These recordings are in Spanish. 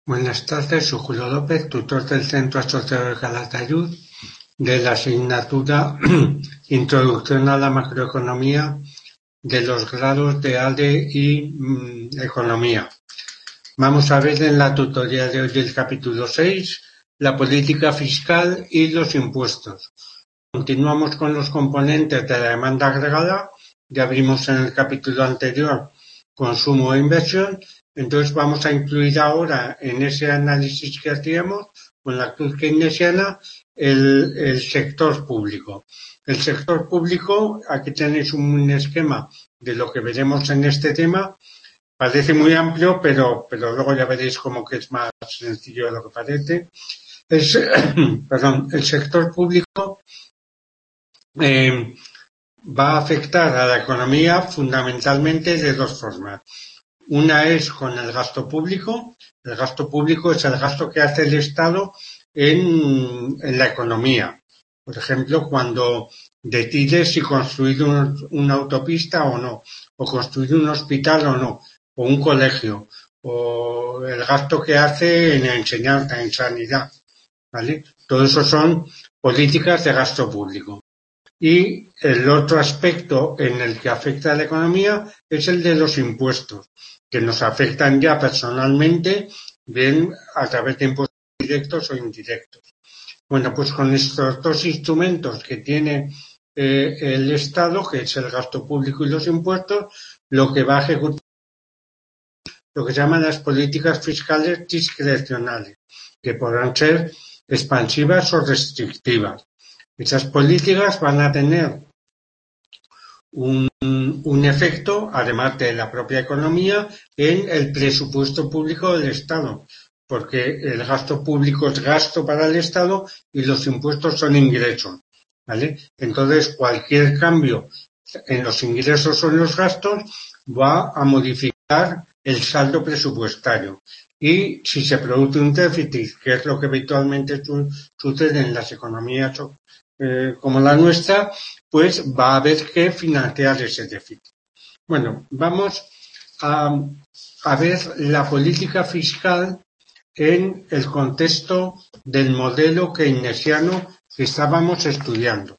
Buenas tardes, soy Julio López, tutor del Centro Asociado de Calatayud, de la asignatura Introducción a la Macroeconomía de los grados de ADE y Economía. Vamos a ver en la tutoría de hoy el capítulo 6, la política fiscal y los impuestos. Continuamos con los componentes de la demanda agregada. Ya vimos en el capítulo anterior consumo e inversión. Entonces vamos a incluir ahora en ese análisis que hacíamos con la cruz keynesiana el sector público. El sector público, aquí tenéis un esquema de lo que veremos en este tema. Parece muy amplio, pero luego ya veréis como que es más sencillo de lo que parece. El sector público va a afectar a la economía fundamentalmente de dos formas. Una es con el gasto público. El gasto público es el gasto que hace el Estado en la economía. Por ejemplo, cuando decide si construir una autopista o no, o construir un hospital o no, o un colegio, o el gasto que hace en enseñanza, en sanidad, ¿vale? Todo eso son políticas de gasto público. Y el otro aspecto en el que afecta a la economía es el de los impuestos, que nos afectan ya personalmente, bien a través de impuestos directos o indirectos. Bueno, pues con estos dos instrumentos que tiene el Estado, que es el gasto público y los impuestos, lo que va a ejecutar lo que se llaman las políticas fiscales discrecionales, que podrán ser expansivas o restrictivas. Esas políticas van a tener un efecto, además de la propia economía, en el presupuesto público del Estado, porque el gasto público es gasto para el Estado y los impuestos son ingresos, ¿vale? Entonces, cualquier cambio en los ingresos o en los gastos va a modificar el saldo presupuestario. Y si se produce un déficit, que es lo que habitualmente sucede en las economías como la nuestra, pues va a haber que financiar ese déficit. Bueno, vamos a ver la política fiscal en el contexto del modelo keynesiano que estábamos estudiando.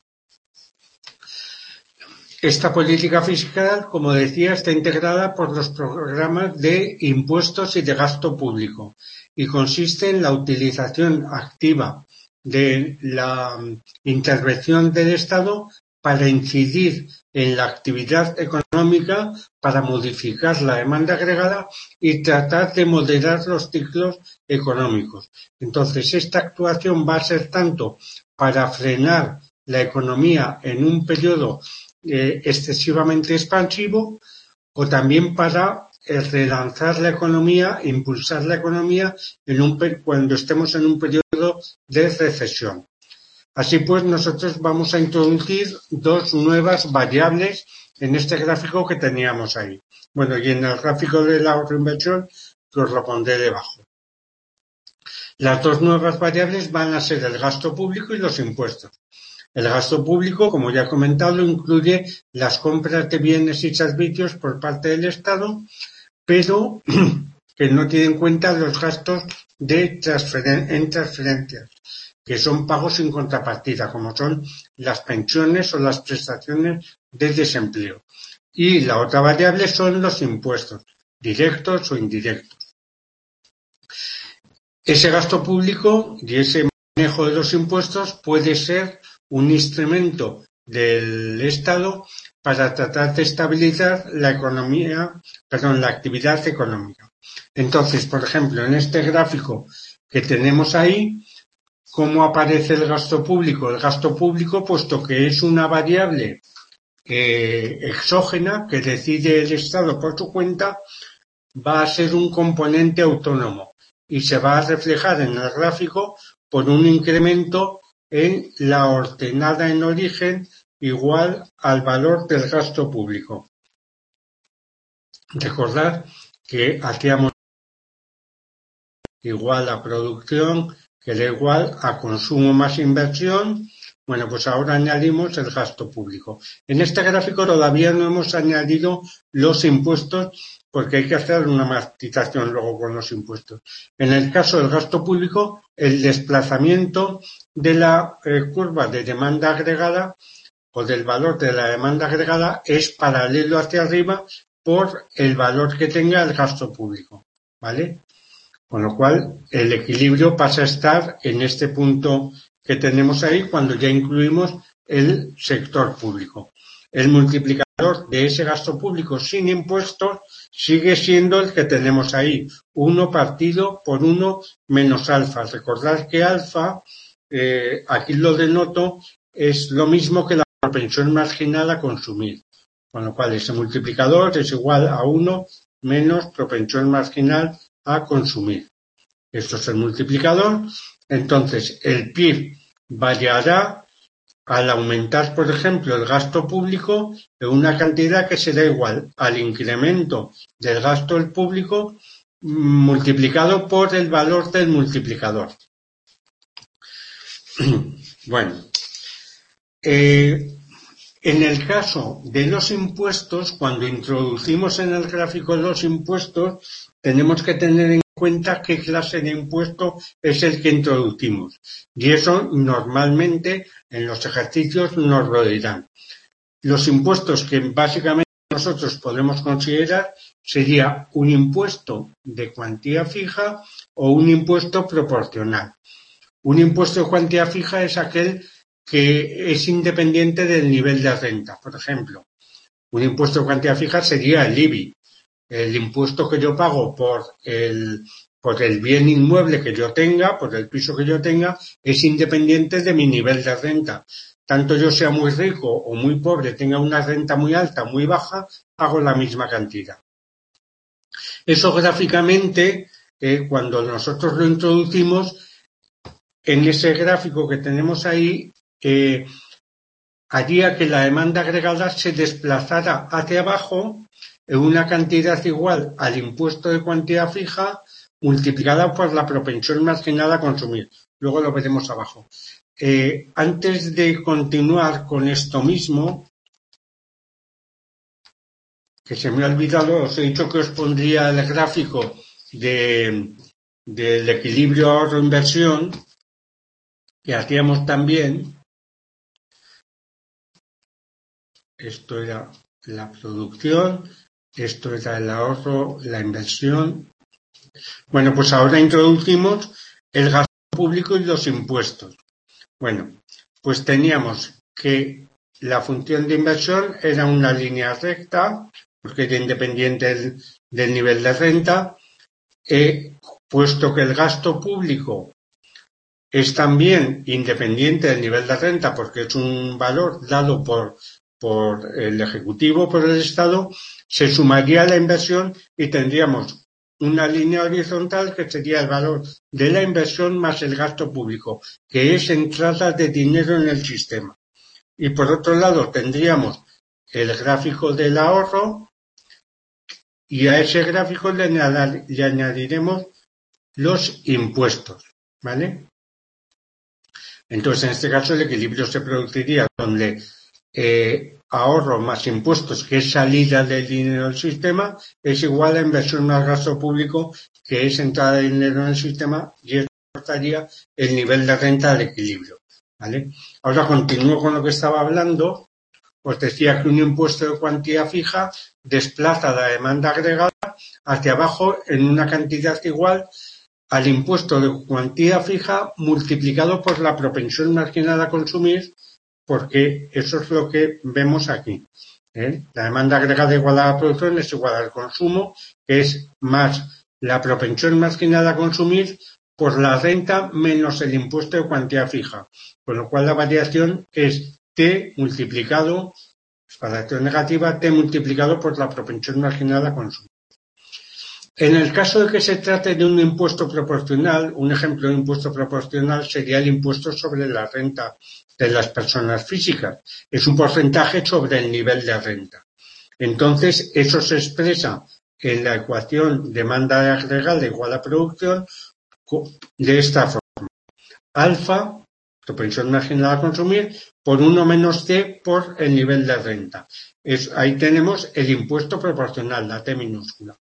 Esta política fiscal, como decía, está integrada por los programas de impuestos y de gasto público y consiste en la utilización activa de la intervención del Estado para incidir en la actividad económica, para modificar la demanda agregada y tratar de moderar los ciclos económicos. Entonces, esta actuación va a ser tanto para frenar la economía en un periodo excesivamente expansivo o también para relanzar la economía, impulsar la economía cuando estemos en un periodo de recesión. Así pues, nosotros vamos a introducir dos nuevas variables en este gráfico que teníamos ahí. Bueno, y en el gráfico de la inversión que os lo pondré debajo. Las dos nuevas variables van a ser el gasto público y los impuestos. El gasto público, como ya he comentado, incluye las compras de bienes y servicios por parte del Estado, pero que no tiene en cuenta los gastos en transferencias, que son pagos sin contrapartida, como son las pensiones o las prestaciones de desempleo. Y la otra variable son los impuestos, directos o indirectos. Ese gasto público y ese manejo de los impuestos puede ser un instrumento del Estado para tratar de estabilizar la actividad económica. Entonces, por ejemplo, en este gráfico que tenemos ahí, ¿cómo aparece el gasto público? El gasto público, puesto que es una variable exógena que decide el Estado por su cuenta, va a ser un componente autónomo y se va a reflejar en el gráfico por un incremento en la ordenada en origen igual al valor del gasto público. Recordad que hacíamos igual a producción, que da igual a consumo más inversión. Bueno, pues ahora añadimos el gasto público. En este gráfico todavía no hemos añadido los impuestos porque hay que hacer una matización luego con los impuestos. En el caso del gasto público, el desplazamiento de la curva de demanda agregada o del valor de la demanda agregada es paralelo hacia arriba por el valor que tenga el gasto público, ¿vale? Con lo cual, el equilibrio pasa a estar en este punto que tenemos ahí cuando ya incluimos el sector público. El multiplicador de ese gasto público sin impuestos sigue siendo el que tenemos ahí, 1 partido por 1 menos alfa. Recordad que alfa, aquí lo denoto, es lo mismo que la propensión marginal a consumir. Con lo cual, ese multiplicador es igual a 1 menos propensión marginal a consumir. Esto es el multiplicador. Entonces, el PIB variará al aumentar, por ejemplo, el gasto público en una cantidad que será igual al incremento del gasto público multiplicado por el valor del multiplicador. Bueno, en el caso de los impuestos, cuando introducimos en el gráfico los impuestos, tenemos que tener en cuenta qué clase de impuesto es el que introducimos. Y eso normalmente en los ejercicios nos lo dirán. Los impuestos que básicamente nosotros podemos considerar sería un impuesto de cuantía fija o un impuesto proporcional. Un impuesto de cuantía fija es aquel que es independiente del nivel de renta. Por ejemplo, un impuesto de cuantía fija sería el IBI. El impuesto que yo pago por el bien inmueble que yo tenga, por el piso que yo tenga, es independiente de mi nivel de renta. Tanto yo sea muy rico o muy pobre, tenga una renta muy alta o muy baja, pago la misma cantidad. Eso gráficamente, cuando nosotros lo introducimos, en ese gráfico que tenemos ahí, haría que la demanda agregada se desplazara hacia abajo en una cantidad igual al impuesto de cuantía fija multiplicada por la propensión marginal a consumir. Luego lo veremos abajo. Antes de continuar con esto mismo, que se me ha olvidado, os he dicho que os pondría el gráfico del equilibrio ahorro-inversión que hacíamos también. Esto era la producción, esto era el ahorro, la inversión. Bueno, pues ahora introducimos el gasto público y los impuestos. Bueno, pues teníamos que la función de inversión era una línea recta, porque era independiente del nivel de renta, puesto que el gasto público es también independiente del nivel de renta, porque es un valor dado por el Ejecutivo, por el Estado, se sumaría la inversión y tendríamos una línea horizontal que sería el valor de la inversión más el gasto público, que es entrada de dinero en el sistema. Y por otro lado tendríamos el gráfico del ahorro y a ese gráfico le añadiremos los impuestos, ¿vale? Entonces, en este caso, el equilibrio se produciría donde ahorro más impuestos, que es salida del dinero del sistema, es igual a inversión más gasto público, que es entrada de dinero en el sistema, y eso aportaría el nivel de renta al equilibrio, ¿vale? Ahora continúo con lo que estaba hablando. Os decía que un impuesto de cuantía fija desplaza la demanda agregada hacia abajo en una cantidad igual al impuesto de cuantía fija multiplicado por la propensión marginal a consumir, porque eso es lo que vemos aquí. La demanda agregada igual a la producción es igual al consumo, que es más la propensión marginal a consumir por la renta menos el impuesto de cuantía fija. Con lo cual la variación es T multiplicado, variación negativa, T multiplicado por la propensión marginal a consumir. En el caso de que se trate de un impuesto proporcional, un ejemplo de impuesto proporcional sería el impuesto sobre la renta de las personas físicas. Es un porcentaje sobre el nivel de renta. Entonces, eso se expresa en la ecuación demanda agregada igual a producción de esta forma. Alfa, propensión marginal a consumir, por 1 menos T por el nivel de renta. Ahí tenemos el impuesto proporcional, la T minúscula.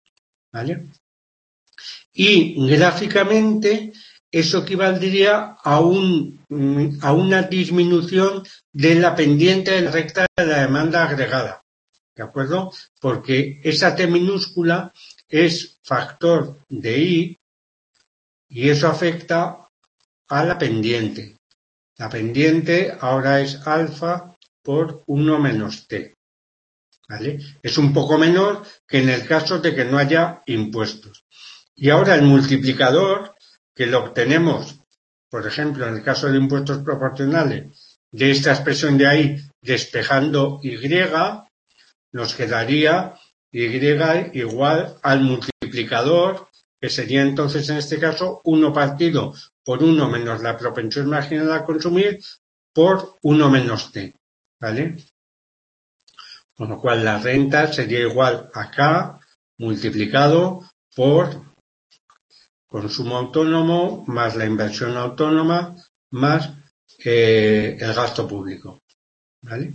¿vale? Y gráficamente eso equivaldría a una disminución de la pendiente de la recta de la demanda agregada, ¿de acuerdo? Porque esa T minúscula es factor de I y eso afecta a la pendiente. La pendiente ahora es alfa por 1 menos T, ¿vale? Es un poco menor que en el caso de que no haya impuestos. Y ahora el multiplicador, que lo obtenemos, por ejemplo, en el caso de impuestos proporcionales, de esta expresión de ahí, despejando Y, nos quedaría Y igual al multiplicador, que sería entonces en este caso 1 partido por 1 menos la propensión marginal a consumir por 1 menos T, ¿vale? Con lo cual la renta sería igual a K multiplicado por consumo autónomo más la inversión autónoma más el gasto público, ¿vale?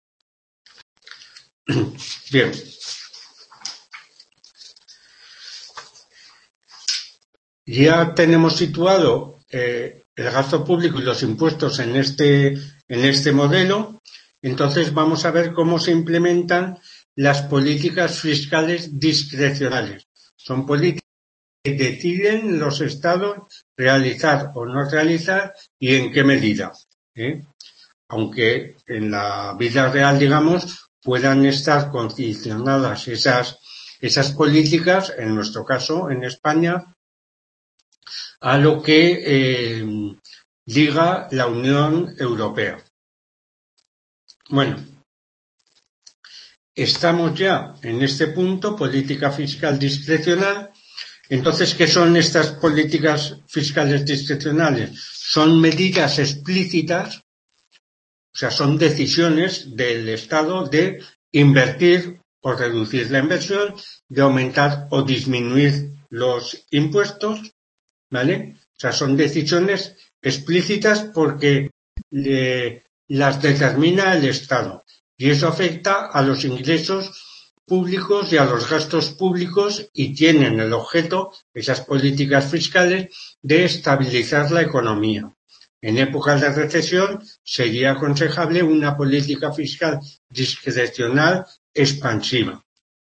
Bien. Ya tenemos situado el gasto público y los impuestos en este modelo. Entonces vamos a ver cómo se implementan las políticas fiscales discrecionales. Son políticas que deciden los estados realizar o no realizar y en qué medida, ¿eh? Aunque en la vida real, digamos, puedan estar condicionadas esas políticas, en nuestro caso, en España, a lo que diga la Unión Europea. Bueno, estamos ya en este punto, política fiscal discrecional. Entonces, ¿qué son estas políticas fiscales discrecionales? Son medidas explícitas, o sea, son decisiones del Estado de invertir o reducir la inversión, de aumentar o disminuir los impuestos, ¿vale? O sea, son decisiones explícitas porque las determina el Estado y eso afecta a los ingresos públicos y a los gastos públicos y tienen el objeto, esas políticas fiscales, de estabilizar la economía. En épocas de recesión sería aconsejable una política fiscal discrecional expansiva.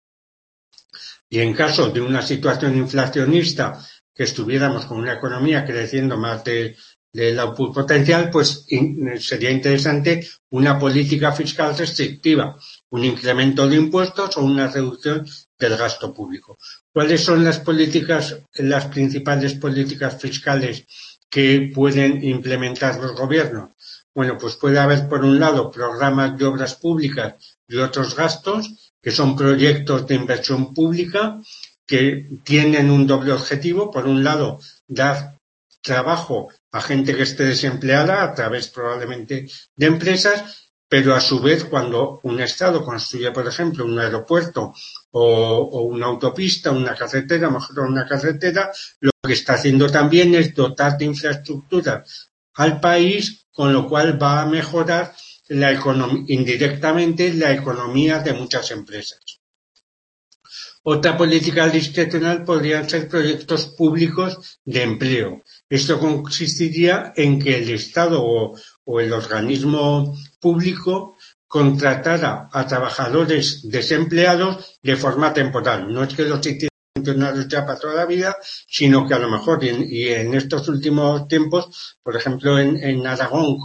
Y en caso de una situación inflacionista que estuviéramos con una economía creciendo más del output potencial, pues sería interesante una política fiscal restrictiva, un incremento de impuestos o una reducción del gasto público. ¿Cuáles son las principales políticas fiscales que pueden implementar los gobiernos? Bueno, pues puede haber, por un lado, programas de obras públicas y otros gastos, que son proyectos de inversión pública que tienen un doble objetivo. Por un lado, dar trabajo a gente que esté desempleada a través probablemente de empresas, pero a su vez cuando un Estado construye, por ejemplo, un aeropuerto o una autopista, una carretera, mejor una carretera, lo que está haciendo también es dotar de infraestructura al país, con lo cual va a mejorar indirectamente la economía de muchas empresas. Otra política discrecional podrían ser proyectos públicos de empleo. Esto consistiría en que el Estado o el organismo público contratara a trabajadores desempleados de forma temporal. No es que los hicieran funcionarios ya para toda la vida, sino que a lo mejor, y en estos últimos tiempos, por ejemplo en Aragón,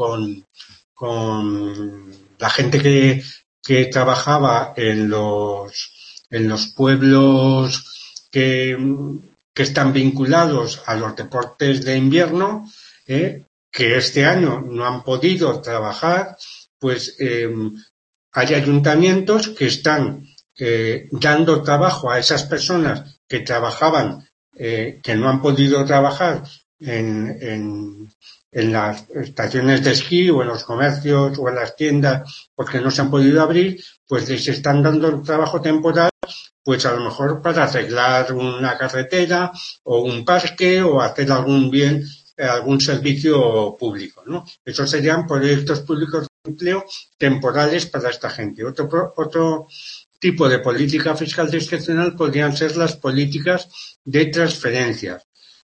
con la gente que trabajaba en los pueblos que están vinculados a los deportes de invierno, que este año no han podido trabajar, pues hay ayuntamientos que están dando trabajo a esas personas que trabajaban, que no han podido trabajar en las estaciones de esquí o en los comercios o en las tiendas porque no se han podido abrir, pues les están dando trabajo temporal, pues a lo mejor para arreglar una carretera o un parque o hacer algún servicio público, ¿no? Esos serían proyectos públicos de empleo temporales para esta gente. Otro tipo de política fiscal discrecional podrían ser las políticas de transferencias.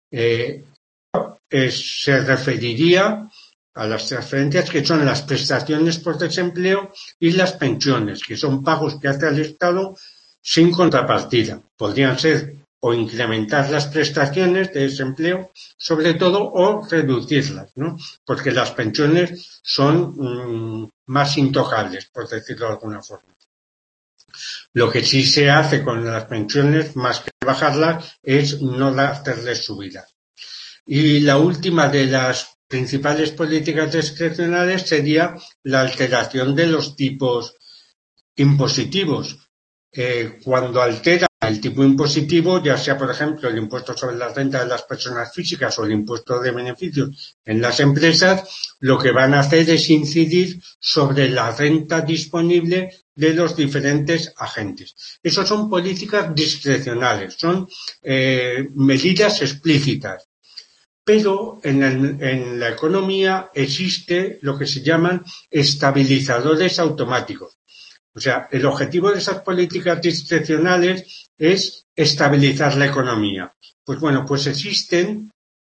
Se referiría a las transferencias que son las prestaciones por desempleo y las pensiones, que son pagos que hace al Estado sin contrapartida. Podrían ser o incrementar las prestaciones de desempleo, sobre todo, o reducirlas, ¿no? Porque las pensiones son más intocables, por decirlo de alguna forma. Lo que sí se hace con las pensiones, más que bajarlas, es no hacerles subidas. Y la última de las principales políticas discrecionales sería la alteración de los tipos impositivos. Cuando altera el tipo impositivo, ya sea, por ejemplo, el impuesto sobre la renta de las personas físicas o el impuesto de beneficios en las empresas, lo que van a hacer es incidir sobre la renta disponible de los diferentes agentes. Eso son políticas discrecionales, son medidas explícitas. Pero en la economía existe lo que se llaman estabilizadores automáticos. O sea, el objetivo de esas políticas discrecionales es estabilizar la economía. Pues bueno, pues existen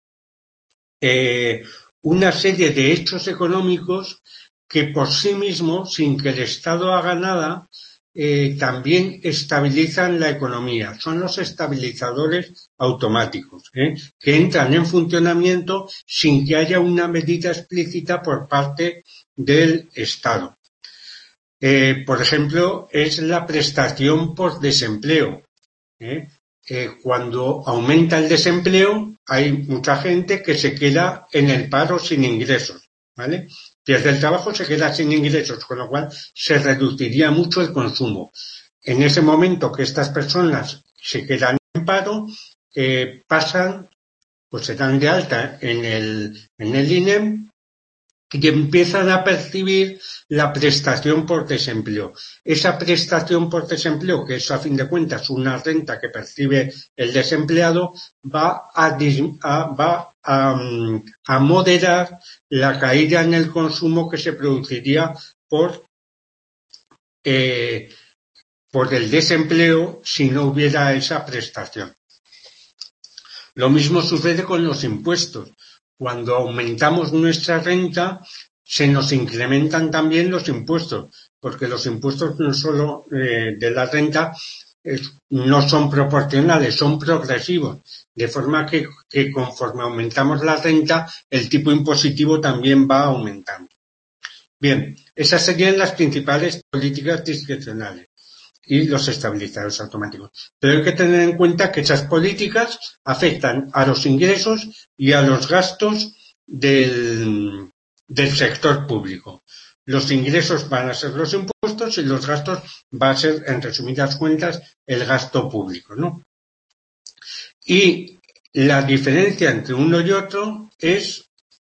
una serie de hechos económicos que por sí mismos, sin que el Estado haga nada, también estabilizan la economía. Son los estabilizadores automáticos, que entran en funcionamiento sin que haya una medida explícita por parte del Estado. Por ejemplo, es la prestación por desempleo. Cuando aumenta el desempleo, hay mucha gente que se queda en el paro sin ingresos, ¿vale? Pierde el trabajo, se queda sin ingresos, con lo cual se reduciría mucho el consumo. En ese momento que estas personas se quedan en paro, pasan, pues se dan de alta en el INEM y empiezan a percibir la prestación por desempleo. Esa prestación por desempleo, que es a fin de cuentas una renta que percibe el desempleado, va a moderar la caída en el consumo que se produciría por el desempleo si no hubiera esa prestación. Lo mismo sucede con los impuestos. Cuando aumentamos nuestra renta, se nos incrementan también los impuestos, porque los impuestos no solo de la renta no son proporcionales, son progresivos, de forma que conforme aumentamos la renta, el tipo impositivo también va aumentando. Bien, esas serían las principales políticas discrecionales y los estabilizadores automáticos. Pero hay que tener en cuenta que esas políticas afectan a los ingresos y a los gastos del sector público. Los ingresos van a ser los impuestos y los gastos va a ser, en resumidas cuentas, el gasto público, ¿no? Y la diferencia entre uno y otro es...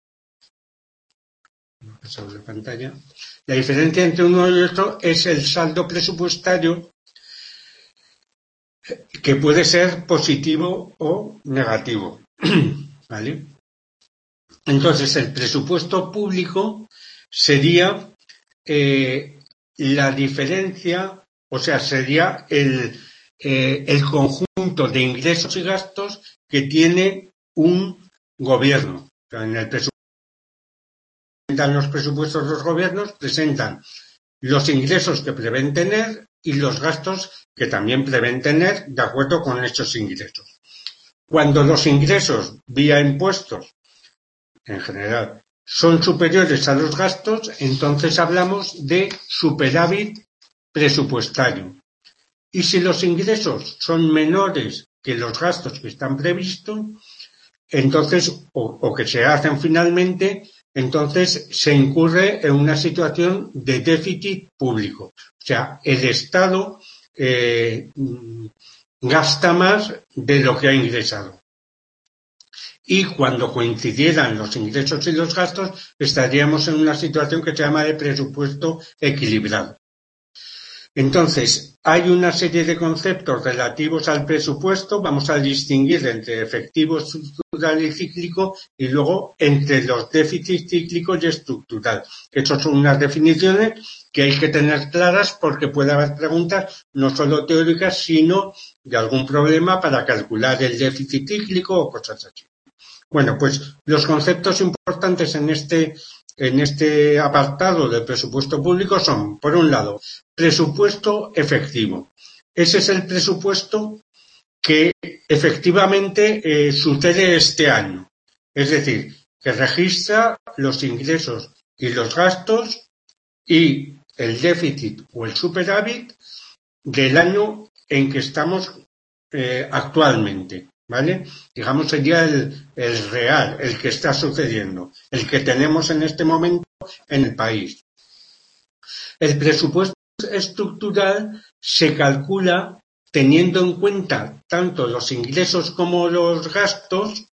la pantalla. La diferencia entre uno y otro es el saldo presupuestario, que puede ser positivo o negativo, ¿vale? Entonces, el presupuesto público sería la diferencia, o sea, sería el conjunto de ingresos y gastos que tiene un gobierno. O sea, en el presupuesto, los presupuestos de los gobiernos presentan los ingresos que prevén tener y los gastos que también prevén tener de acuerdo con estos ingresos. Cuando los ingresos vía impuestos, en general, son superiores a los gastos, entonces hablamos de superávit presupuestario. Y si los ingresos son menores que los gastos que están previstos, entonces, o que se hacen finalmente, entonces se incurre en una situación de déficit público. O sea, el Estado gasta más de lo que ha ingresado. Y cuando coincidieran los ingresos y los gastos, estaríamos en una situación que se llama de presupuesto equilibrado. Entonces, hay una serie de conceptos relativos al presupuesto. Vamos a distinguir entre efectivo, estructural y cíclico, y luego entre los déficits cíclicos y estructural. Esas son unas definiciones que hay que tener claras porque puede haber preguntas no solo teóricas, sino de algún problema para calcular el déficit cíclico o cosas así. Bueno, pues los conceptos importantes en este apartado del presupuesto público son, por un lado, presupuesto efectivo. Ese es el presupuesto que efectivamente sucede este año. Es decir, que registra los ingresos y los gastos y el déficit o el superávit del año en que estamos actualmente. ¿Vale? Digamos sería el real, el que está sucediendo, el que tenemos en este momento en el país. El presupuesto estructural se calcula teniendo en cuenta tanto los ingresos como los gastos,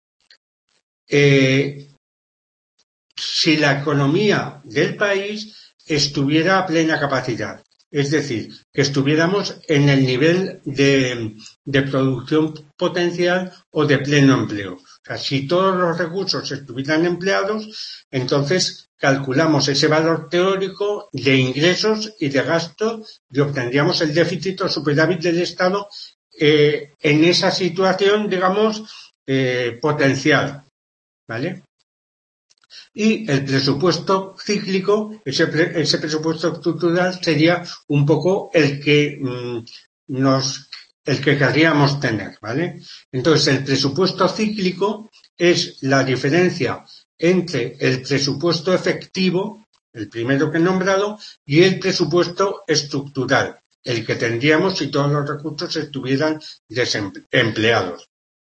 si la economía del país estuviera a plena capacidad. Es decir, que estuviéramos en el nivel de producción potencial o de pleno empleo. O sea, si todos los recursos estuvieran empleados, entonces calculamos ese valor teórico de ingresos y de gastos y obtendríamos el déficit o superávit del Estado en esa situación, digamos, potencial. ¿Vale? Y el presupuesto cíclico, ese presupuesto estructural sería un poco el que querríamos tener, ¿vale? Entonces, el presupuesto cíclico es la diferencia entre el presupuesto efectivo, el primero que he nombrado, y el presupuesto estructural, el que tendríamos si todos los recursos estuvieran empleados.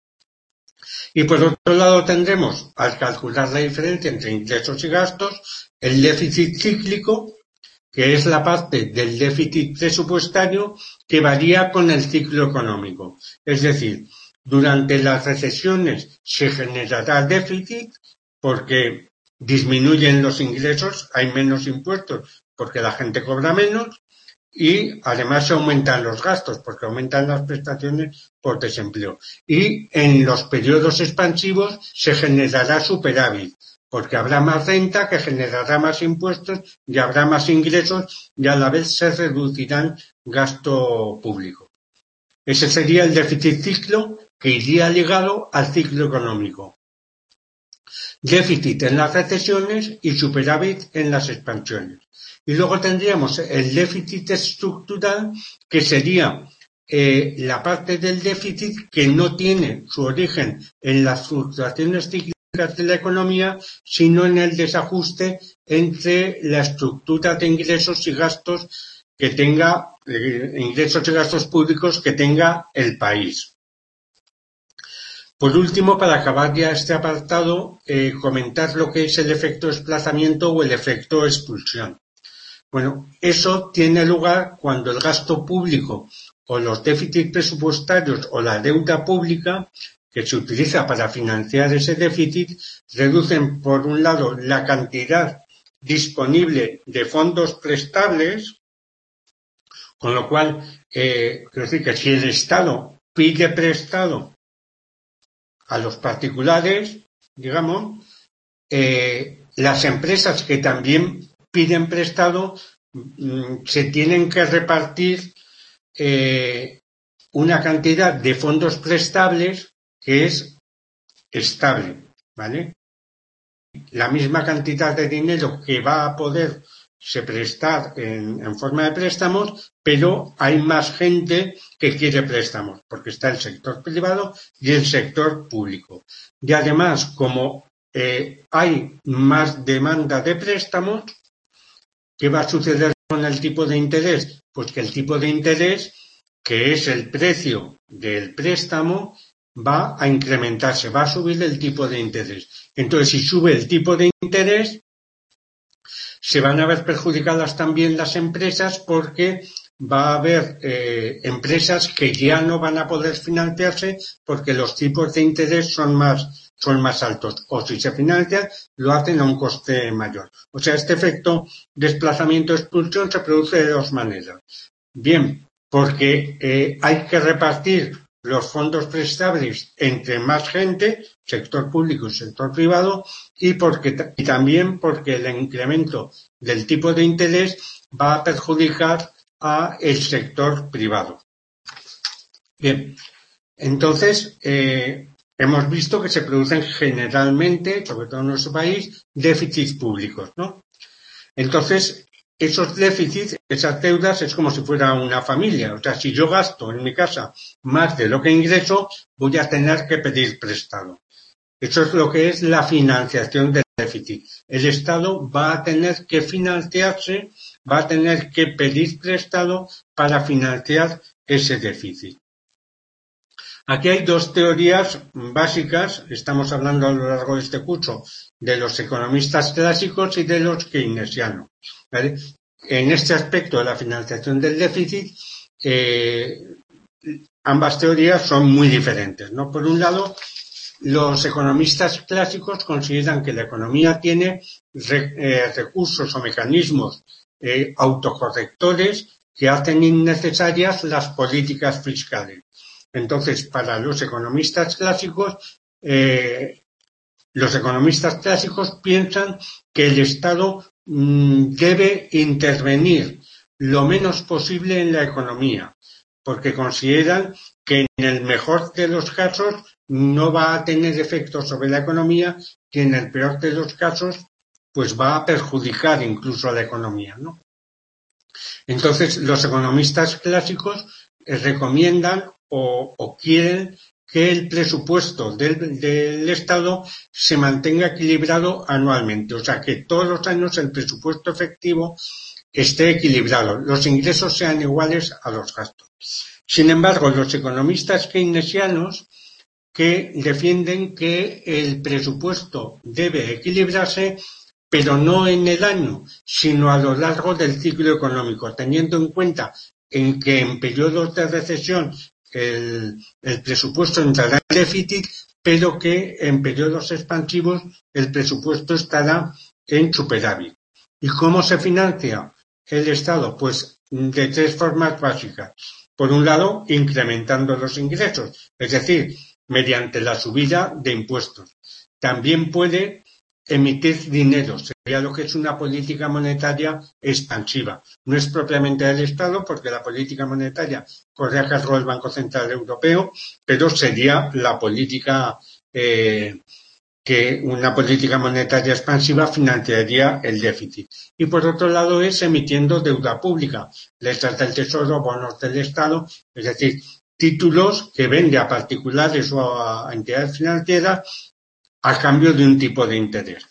Y por otro lado tendremos, al calcular la diferencia entre ingresos y gastos, el déficit cíclico, que es la parte del déficit presupuestario que varía con el ciclo económico. Es decir, durante las recesiones se generará déficit porque disminuyen los ingresos, hay menos impuestos porque la gente cobra menos, y además se aumentan los gastos porque aumentan las prestaciones por desempleo. Y en los periodos expansivos se generará superávit porque habrá más renta que generará más impuestos y habrá más ingresos y a la vez se reducirán gasto público. Ese sería el déficit ciclo que iría ligado al ciclo económico. Déficit en las recesiones y superávit en las expansiones. Y luego tendríamos el déficit estructural, que sería la parte del déficit que no tiene su origen en las fluctuaciones cíclicas de la economía, sino en el desajuste entre la estructura de ingresos y gastos que tenga, ingresos y gastos públicos que tenga el país. Por último, para acabar ya este apartado, comentar lo que es el efecto desplazamiento o el efecto expulsión. Bueno, eso tiene lugar cuando el gasto público o los déficits presupuestarios o la deuda pública que se utiliza para financiar ese déficit reducen, por un lado, la cantidad disponible de fondos prestables, con lo cual, quiero decir que si el Estado pide prestado a los particulares, digamos, las empresas que también piden prestado se tienen que repartir una cantidad de fondos prestables que es estable, ¿vale? La misma cantidad de dinero que va a poderse prestar en forma de préstamos, pero hay más gente que quiere préstamos, porque está el sector privado y el sector público. Y además, como hay más demanda de préstamos, ¿qué va a suceder con el tipo de interés? Pues que el tipo de interés, que es el precio del préstamo, va a incrementarse, va a subir el tipo de interés. Entonces, si sube el tipo de interés, se van a ver perjudicadas también las empresas porque va a haber empresas que ya no van a poder financiarse porque los tipos de interés son más altos, o si se financian lo hacen a un coste mayor. O sea, este efecto desplazamiento-expulsión se produce de dos maneras. Bien, porque hay que repartir los fondos prestables entre más gente, sector público y sector privado, y también porque el incremento del tipo de interés va a perjudicar a el sector privado. Bien, entonces hemos visto que se producen generalmente, sobre todo en nuestro país, déficits públicos, ¿no? Entonces, esos déficits, esas deudas, es como si fuera una familia. O sea, si yo gasto en mi casa más de lo que ingreso, voy a tener que pedir prestado. Eso es lo que es la financiación del déficit. El Estado va a tener que financiarse, va a tener que pedir prestado para financiar ese déficit. Aquí hay dos teorías básicas, estamos hablando a lo largo de este curso, de los economistas clásicos y de los keynesianos, ¿vale? En este aspecto de la financiación del déficit, ambas teorías son muy diferentes, ¿no? Por un lado, los economistas clásicos consideran que la economía tiene recursos o mecanismos autocorrectores que hacen innecesarias las políticas fiscales. Entonces, para los economistas clásicos piensan que el Estado debe intervenir lo menos posible en la economía, porque consideran que en el mejor de los casos no va a tener efectos sobre la economía, que en el peor de los casos pues va a perjudicar incluso a la economía, ¿no? Entonces, los economistas clásicos recomiendan o quieren que el presupuesto del Estado se mantenga equilibrado anualmente, o sea, que todos los años el presupuesto efectivo esté equilibrado, los ingresos sean iguales a los gastos. Sin embargo, los economistas keynesianos que defienden que el presupuesto debe equilibrarse, pero no en el año, sino a lo largo del ciclo económico, teniendo en cuenta en que en periodos de recesión el presupuesto entrará en déficit, pero que en periodos expansivos el presupuesto estará en superávit. ¿Y cómo se financia el Estado? Pues de tres formas básicas. Por un lado, incrementando los ingresos, es decir, mediante la subida de impuestos. También puede emitir dinero, sería lo que es una política monetaria expansiva. No es propiamente del Estado, porque la política monetaria corre a cargo del Banco Central Europeo, pero sería la política que una política monetaria expansiva financiaría el déficit. Y por otro lado es emitiendo deuda pública, letras del Tesoro, bonos del Estado, es decir, títulos que vende a particulares o a entidades financieras a cambio de un tipo de interés.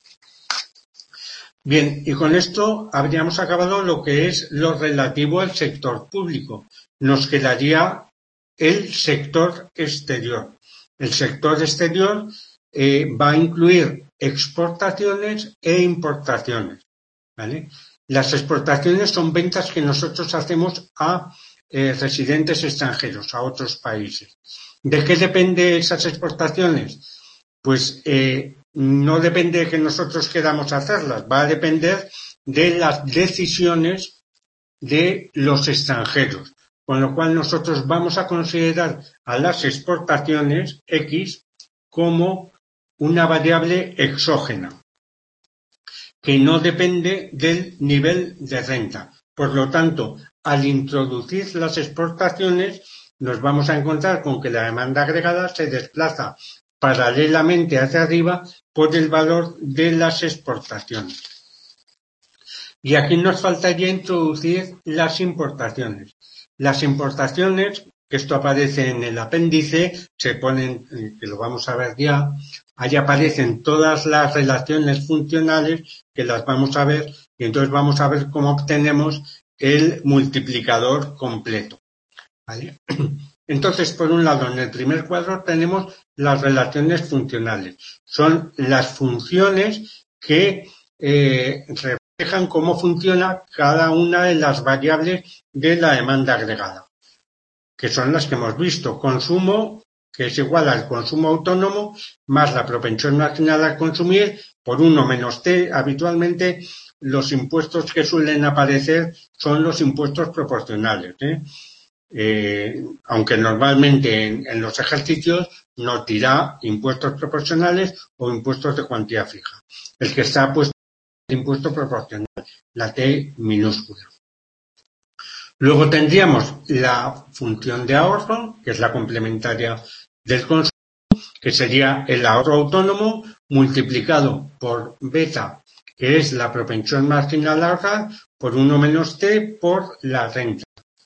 Bien, y con esto habríamos acabado lo que es lo relativo al sector público. Nos quedaría el sector exterior. El sector exterior va a incluir exportaciones e importaciones, ¿vale? Las exportaciones son ventas que nosotros hacemos a residentes extranjeros, a otros países. ¿De qué depende esas exportaciones? Pues no depende de que nosotros queramos hacerlas, va a depender de las decisiones de los extranjeros, con lo cual nosotros vamos a considerar a las exportaciones X como una variable exógena, que no depende del nivel de renta. Por lo tanto, al introducir las exportaciones, nos vamos a encontrar con que la demanda agregada se desplaza paralelamente hacia arriba por el valor de las exportaciones. Y aquí nos faltaría introducir las importaciones. Las importaciones, que esto aparece en el apéndice, se ponen, que lo vamos a ver ya, ahí aparecen todas las relaciones funcionales que las vamos a ver y entonces vamos a ver cómo obtenemos el multiplicador completo, ¿vale? Entonces, por un lado, en el primer cuadro tenemos las relaciones funcionales. Son las funciones que reflejan cómo funciona cada una de las variables de la demanda agregada, que son las que hemos visto. Consumo, que es igual al consumo autónomo, más la propensión marginal a consumir, por 1 menos T, habitualmente, los impuestos que suelen aparecer son los impuestos proporcionales, aunque normalmente en los ejercicios nos dirá impuestos proporcionales o impuestos de cuantía fija. El que está puesto es el impuesto proporcional, la T minúscula. Luego tendríamos la función de ahorro, que es la complementaria del consumo, que sería el ahorro autónomo multiplicado por beta, que es la propensión marginal a ahorrar, por 1 menos T por la renta.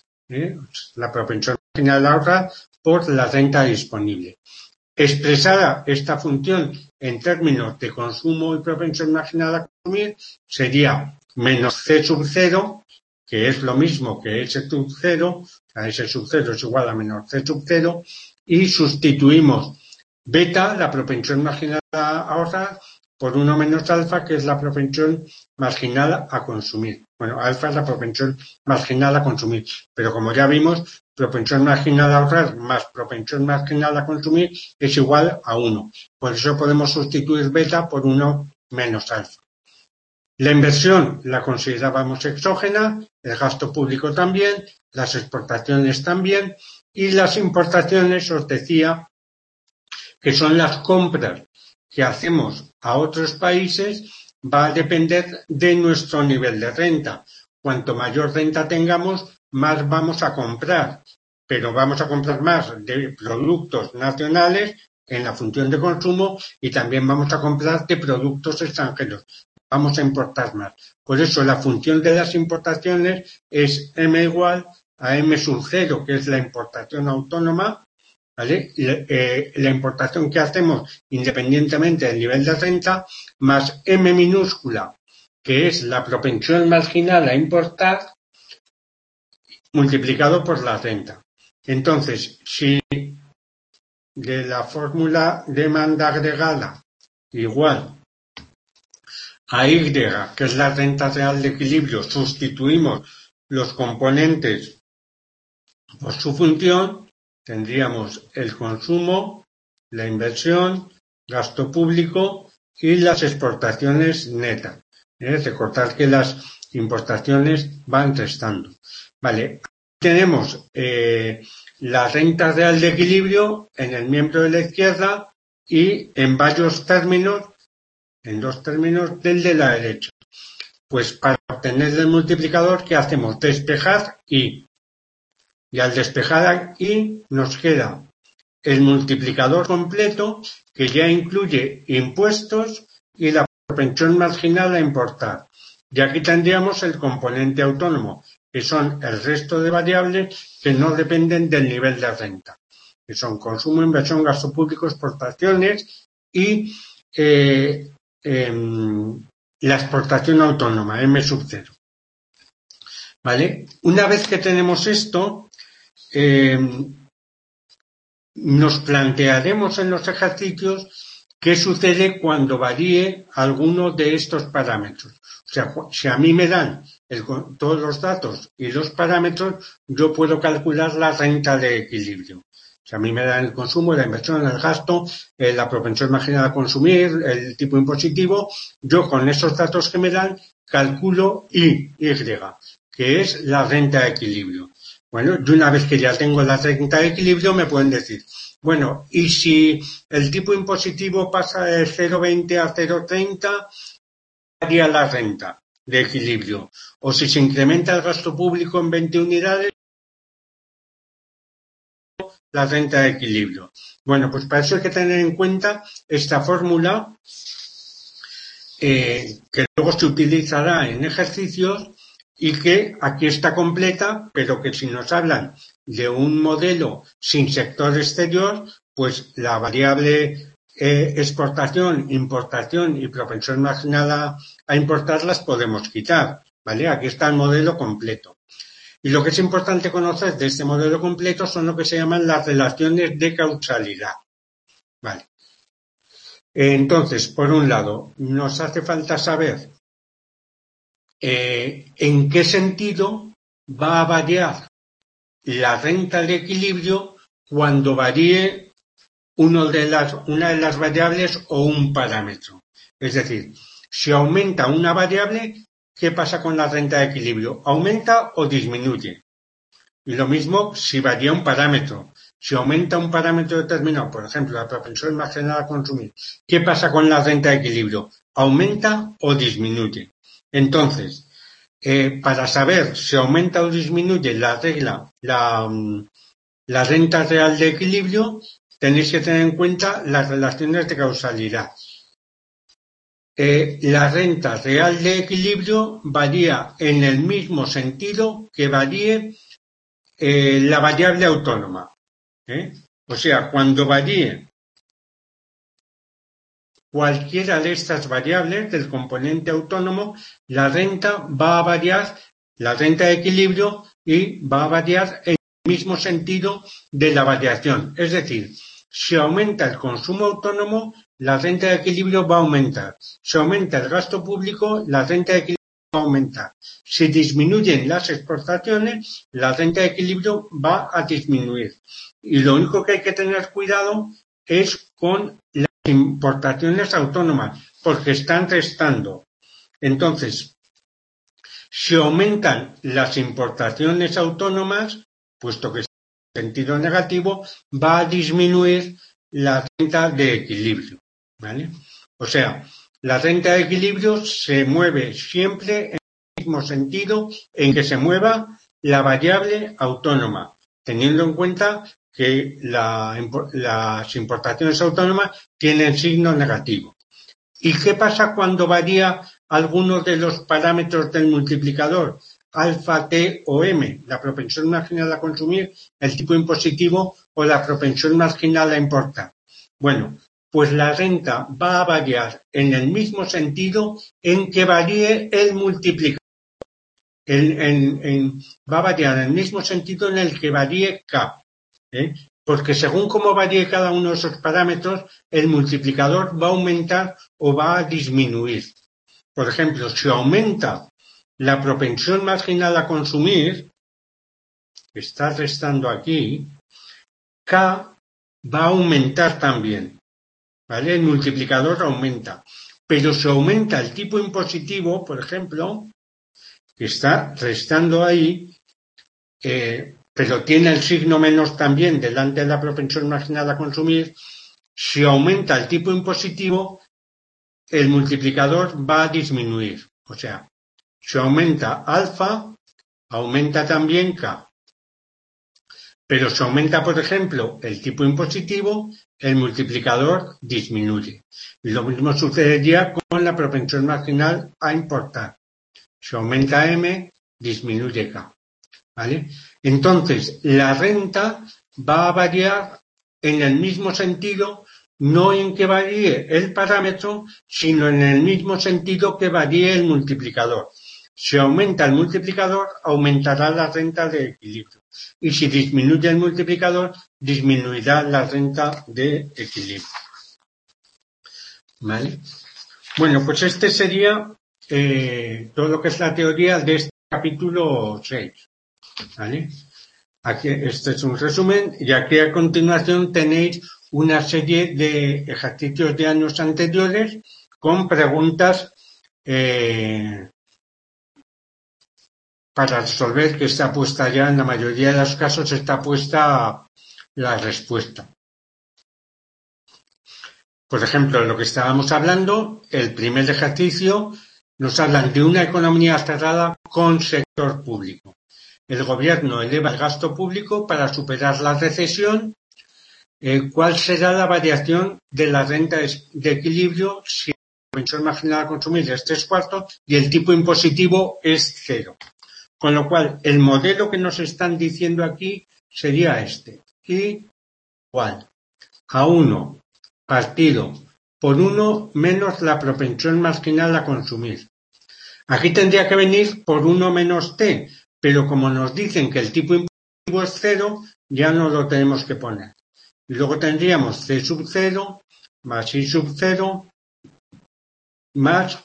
La propensión marginal a ahorrar por la renta disponible. Expresada esta función en términos de consumo y propensión marginal a consumir, sería menos C sub 0, que es lo mismo que S sub 0, o sea, S sub 0 es igual a menos C sub 0, y sustituimos beta, la propensión marginal a ahorrar, por 1 menos alfa, que es la propensión marginal a consumir. Bueno, alfa es la propensión marginal a consumir, pero como ya vimos, propensión marginal a ahorrar más propensión marginal a consumir es igual a 1. Por eso podemos sustituir beta por 1 menos alfa. La inversión la considerábamos exógena, el gasto público también, las exportaciones también, y las importaciones, os decía, que son las compras que hacemos a otros países, va a depender de nuestro nivel de renta. Cuanto mayor renta tengamos, más vamos a comprar, pero vamos a comprar más de productos nacionales en la función de consumo y también vamos a comprar de productos extranjeros. Vamos a importar más. Por eso la función de las importaciones es M igual a M sub 0, que es la importación autónoma, ¿vale? La importación que hacemos independientemente del nivel de renta, más M minúscula, que es la propensión marginal a importar, multiplicado por la renta. Entonces, si de la fórmula demanda agregada igual a Y, que es la renta real de equilibrio, sustituimos los componentes por su función, tendríamos el consumo, la inversión, gasto público y las exportaciones netas. Recordar que las importaciones van restando. Vale, tenemos la renta real de equilibrio en el miembro de la izquierda y en varios términos, en dos términos del de la derecha. Pues para obtener el multiplicador, ¿qué hacemos? Despejar y al despejar y nos queda el multiplicador completo, que ya incluye impuestos y la propensión marginal a importar. Y aquí tendríamos el componente autónomo, que son el resto de variables que no dependen del nivel de renta, que son consumo, inversión, gasto público, exportaciones y la exportación autónoma, M sub 0. ¿Vale? Una vez que tenemos esto, nos plantearemos en los ejercicios qué sucede cuando varíe alguno de estos parámetros. O sea, si a mí me dan todos los datos y los parámetros, yo puedo calcular la renta de equilibrio. Si a mí me dan el consumo, la inversión, el gasto, la propensión marginal a consumir, el tipo impositivo, yo con esos datos que me dan calculo Y, que es la renta de equilibrio. Bueno, y una vez que ya tengo la renta de equilibrio, me pueden decir, bueno, y si el tipo impositivo pasa de 0,20 a 0,30, haría la renta de equilibrio. O si se incrementa el gasto público en 20 unidades, la renta de equilibrio. Bueno, pues para eso hay que tener en cuenta esta fórmula que luego se utilizará en ejercicios y que aquí está completa, pero que si nos hablan de un modelo sin sector exterior, pues la variable exportación, importación y propensión marginal a importar las podemos quitar, ¿vale? Aquí está el modelo completo. Y lo que es importante conocer de este modelo completo son lo que se llaman las relaciones de causalidad, ¿vale? Entonces, por un lado, nos hace falta saber en qué sentido va a variar la renta de equilibrio cuando varíe una de las variables o un parámetro. Es decir, si aumenta una variable, ¿qué pasa con la renta de equilibrio? ¿Aumenta o disminuye? Y lo mismo si varía un parámetro. Si aumenta un parámetro determinado, por ejemplo, la propensión marginal a consumir, ¿qué pasa con la renta de equilibrio? ¿Aumenta o disminuye? Entonces, para saber si aumenta o disminuye la regla, la renta real de equilibrio, tenéis que tener en cuenta las relaciones de causalidad. La renta real de equilibrio varía en el mismo sentido que varíe la variable autónoma. O sea, cuando varíe cualquiera de estas variables del componente autónomo, la renta va a variar, la renta de equilibrio, y va a variar en el mismo sentido de la variación. Es decir, si aumenta el consumo autónomo, la renta de equilibrio va a aumentar. Si aumenta el gasto público, la renta de equilibrio va a aumentar. Si disminuyen las exportaciones, la renta de equilibrio va a disminuir. Y lo único que hay que tener cuidado es con las importaciones autónomas, porque están restando. Entonces, si aumentan las importaciones autónomas, puesto que está en sentido negativo, va a disminuir la renta de equilibrio, ¿vale? O sea, la renta de equilibrio se mueve siempre en el mismo sentido en que se mueva la variable autónoma, teniendo en cuenta que las importaciones autónomas tienen signo negativo. ¿Y qué pasa cuando varía alguno de los parámetros del multiplicador? Alfa, T o M, la propensión marginal a consumir, el tipo impositivo o la propensión marginal a importar. Bueno, pues la renta va a variar en el mismo sentido en que varíe el multiplicador. Va a variar en el mismo sentido en el que varíe K. Porque según cómo varíe cada uno de esos parámetros, el multiplicador va a aumentar o va a disminuir. Por ejemplo, si aumenta la propensión marginal a consumir, que está restando aquí, K va a aumentar también, ¿vale? El multiplicador aumenta. Pero si aumenta el tipo impositivo, por ejemplo, que está restando ahí, pero tiene el signo menos también delante de la propensión marginal a consumir, si aumenta el tipo impositivo, el multiplicador va a disminuir. O sea, si aumenta alfa, aumenta también K. Pero si aumenta, por ejemplo, el tipo impositivo, el multiplicador disminuye. Y lo mismo sucedería con la propensión marginal a importar. Si aumenta M, disminuye K. ¿Vale? Entonces, la renta va a variar en el mismo sentido, no en que varíe el parámetro, sino en el mismo sentido que varíe el multiplicador. Si aumenta el multiplicador, aumentará la renta de equilibrio. Y si disminuye el multiplicador, disminuirá la renta de equilibrio. ¿Vale? Bueno, pues este sería todo lo que es la teoría de este capítulo 6. ¿Vale? Aquí, este es un resumen, y aquí a continuación tenéis una serie de ejercicios de años anteriores con preguntas para resolver, que está puesta ya, en la mayoría de los casos está puesta la respuesta. Por ejemplo, lo que estábamos hablando, el primer ejercicio, nos hablan de una economía cerrada con sector público. El gobierno eleva el gasto público para superar la recesión. ¿Cuál será la variación de la renta de equilibrio si la propensión marginal a consumir es 3/4 y el tipo impositivo es 0? Con lo cual, el modelo que nos están diciendo aquí sería este. Igual a 1 partido por 1 menos la propensión marginal a consumir. Aquí tendría que venir por 1 menos T, pero como nos dicen que el tipo impositivo es 0, ya no lo tenemos que poner. Y luego tendríamos C sub 0 más I sub 0 más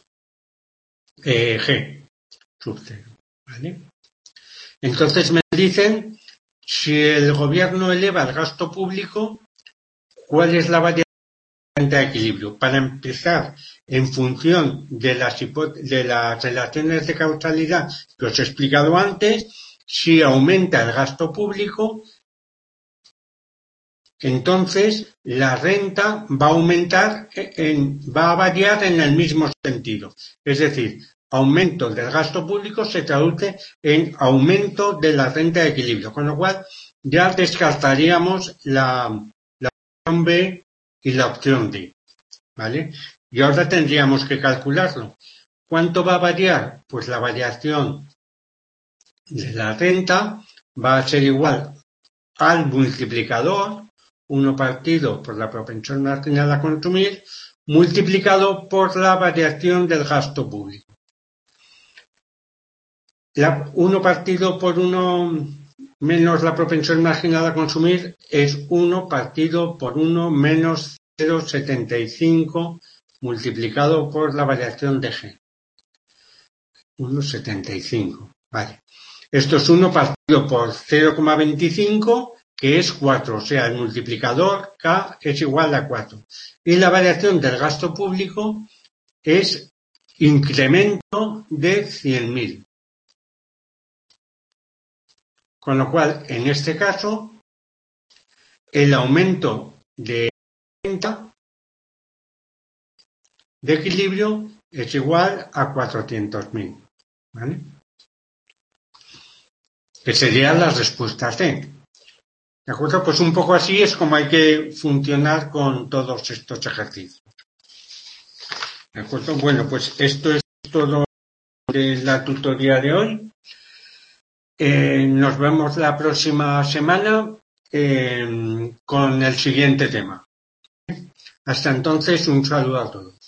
G sub 0. ¿Vale? Entonces me dicen, si el gobierno eleva el gasto público, ¿cuál es la variación renta de equilibrio. Para empezar, en función de las relaciones de causalidad que os he explicado antes, si aumenta el gasto público, entonces la renta va a aumentar, va a variar en el mismo sentido. Es decir, aumento del gasto público se traduce en aumento de la renta de equilibrio, con lo cual ya descartaríamos la opción B y la opción D, ¿vale? Y ahora tendríamos que calcularlo. ¿Cuánto va a variar? Pues la variación de la renta va a ser igual al multiplicador, 1 partido por la propensión marginal a consumir, multiplicado por la variación del gasto público. 1 partido por 1 menos la propensión marginal a consumir es 1 partido por 1 menos 0,75 multiplicado por la variación de G. 1,75. Vale. Esto es 1 partido por 0,25, que es 4. O sea, el multiplicador K es igual a 4. Y la variación del gasto público es incremento de 100.000. Con lo cual, en este caso, el aumento de renta de equilibrio es igual a 400.000, ¿vale? Que sería la respuesta C. ¿De acuerdo? Pues un poco así es como hay que funcionar con todos estos ejercicios. ¿De acuerdo? Bueno, pues esto es todo de la tutoría de hoy. Nos vemos la próxima semana con el siguiente tema. Hasta entonces, un saludo a todos.